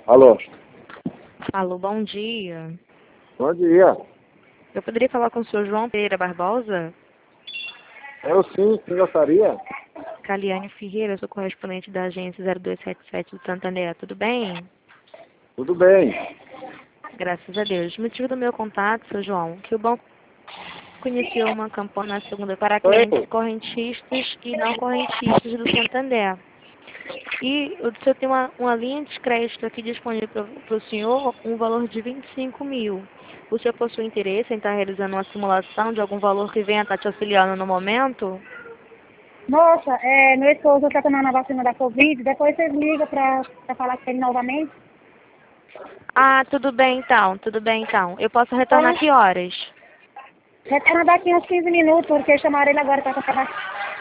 Alô? Alô, bom dia. Bom dia. Eu poderia falar com o senhor João Pereira Barbosa? Eu sim, quem gostaria? Caliane Ferreira, sou correspondente da agência 0277 do Santander. Tudo bem? Tudo bem. Graças a Deus. O motivo do meu contato, seu João, que o banco iniciou uma campanha na segunda para clientes correntistas e não correntistas do Santander. E o senhor tem uma linha de crédito aqui disponível para o senhor, um valor de 25 mil. O senhor possui interesse em estar realizando uma simulação de algum valor que venha estar te auxiliando no momento? Moça, meu esposo está tomando a vacina da Covid, depois vocês ligam para falar com ele novamente. Ah, tudo bem então, tudo bem então. Eu posso retornar que horas? Retorna daqui uns 15 minutos, porque chamaram ele agora para trabalhar.